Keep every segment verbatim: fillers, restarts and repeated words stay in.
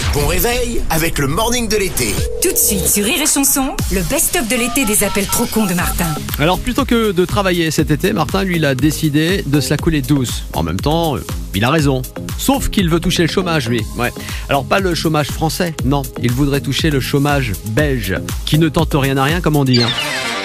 Bon réveil avec le morning de l'été. Tout de suite sur Rire et Chanson, le best-of de l'été des appels trop cons de Martin. Alors plutôt que de travailler cet été, Martin lui il a décidé de se la couler douce. En même temps, euh, il a raison. Sauf qu'il veut toucher le chômage lui. Ouais. Alors pas le chômage français, non. Il voudrait toucher le chômage belge, qui ne tente rien à rien comme on dit. Hein.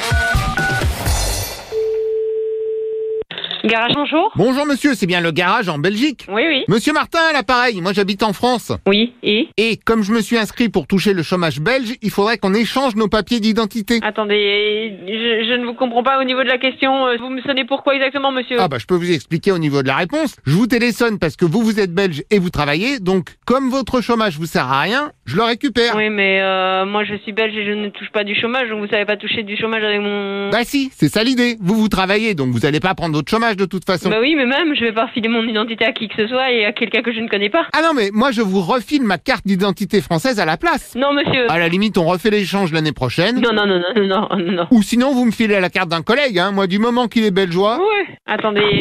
Garage, bonjour. Bonjour monsieur, c'est bien le garage en Belgique? Oui, oui. Monsieur Martin à l'appareil, moi j'habite en France. Oui, et Et comme je me suis inscrit pour toucher le chômage belge, il faudrait qu'on échange nos papiers d'identité. Attendez, je, je ne vous comprends pas au niveau de la question. Vous me sonnez pourquoi exactement, monsieur? Ah bah je peux vous expliquer au niveau de la réponse. Je vous téléphone parce que vous vous êtes belge et vous travaillez, donc comme votre chômage vous sert à rien, je le récupère. Oui, mais euh, moi je suis belge et je ne touche pas du chômage, donc vous savez pas toucher du chômage avec mon... Bah si, c'est ça l'idée. Vous vous travaillez, donc vous allez pas prendre votre chômage de toute façon. Bah oui, mais même, je vais pas filer mon identité à qui que ce soit et à quelqu'un que je ne connais pas. Ah non mais moi je vous refile ma carte d'identité française à la place. Non, monsieur. À la limite on refait l'échange l'année prochaine. Non, non, non, non, non, non, non. Ou sinon vous me filez la carte d'un collègue, hein. Moi du moment qu'il est belgeois. Ouais. Attendez.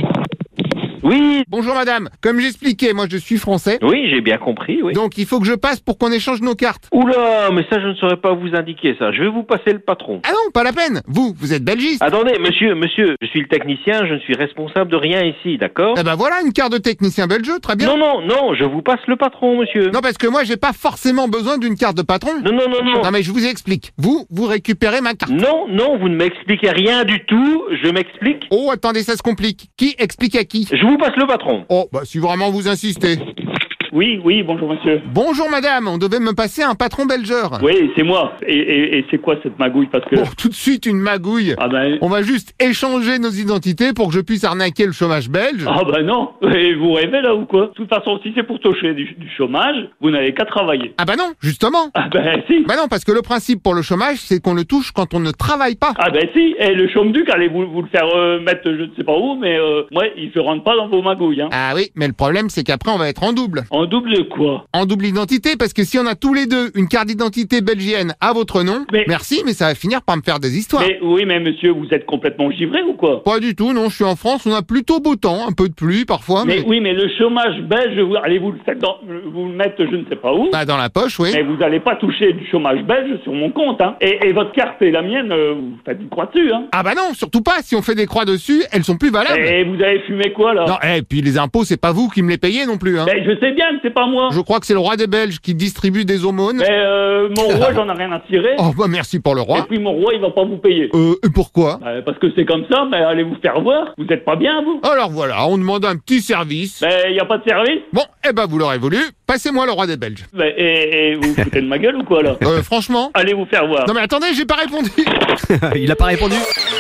Oui, Bonjour madame, comme j'expliquais, moi je suis français. oui, j'ai bien compris, oui. Donc il faut que je passe pour qu'on échange nos cartes. Oula, mais ça, je ne saurais pas vous indiquer ça. Je vais vous passer le patron. Ah non, pas la peine. Vous, vous êtes belgiste. Attendez, monsieur, monsieur, je suis le technicien, je ne suis responsable de rien ici, d'accord? Eh ben voilà, une carte de technicien belge, très bien. Non, non, non, je vous passe le patron, monsieur. Non, parce que moi j'ai pas forcément besoin d'une carte de patron. Non, non, non, non. Non mais je vous explique. Vous, vous récupérez ma carte. Non, non, vous ne m'expliquez rien du tout, je m'explique. Oh, attendez, ça se complique. Qui explique à qui? Je vous passe le patron. Oh, bah si vraiment vous insistez. Oui, oui, bonjour monsieur. Bonjour madame, on devait me passer un patron belgeur. Oui, c'est moi. Et, et, et c'est quoi cette magouille? Parce que... Oh, tout de suite une magouille. Ah ben... On va juste échanger nos identités pour que je puisse arnaquer le chômage belge. Ah ben non. Et vous rêvez là ou quoi? De toute façon, si c'est pour toucher du, du chômage, vous n'avez qu'à travailler. Ah bah non, justement. Ah ben si. Bah non, parce que le principe pour le chômage, c'est qu'on le touche quand on ne travaille pas. Ah ben si. Et le chôme-duc, allez vous, vous le faire euh, mettre je ne sais pas où, mais euh, moi, il se rentre pas dans vos magouilles. Hein. Ah oui, mais le problème, c'est qu'après, on va être en double. En double de quoi? En double identité, parce que si on a tous les deux une carte d'identité belgienne à votre nom, Mais- merci, mais ça va finir par me faire des histoires. Mais oui, mais monsieur, vous êtes complètement givré ou quoi? Pas du tout, non, je suis en France, on a plutôt beau temps, un peu de pluie parfois, mais... Mais oui, mais le chômage belge, vous, allez vous le faire dans, vous le mettre je ne sais pas où. Bah, dans la poche, oui. Mais vous n'allez pas toucher du chômage belge sur mon compte, hein. Et, et votre carte et la mienne, euh, vous faites une croix dessus, hein. Ah bah non, surtout pas, si on fait des croix dessus, elles sont plus valables. Et vous avez fumé quoi, là? Non, et puis les impôts, c'est pas vous qui me les payez non plus, hein. Ben, je sais bien que c'est pas moi. Je crois que c'est le roi des Belges qui distribue des aumônes. Mais euh, mon roi, j'en ai rien à tirer. Oh bah merci pour le Et roi. puis mon roi, il va pas vous payer. Euh, et pourquoi? Ben, parce que c'est comme ça, mais allez vous faire voir. Vous êtes pas bien, vous? Alors voilà, on demande un petit service. Ben, y a pas de service. Bon, eh ben vous l'aurez voulu, passez-moi le roi des Belges. Ben, et, et vous foutez de ma gueule ou quoi, là? Euh, franchement... Allez vous faire voir. Non mais attendez, j'ai pas répondu. Il a pas répondu.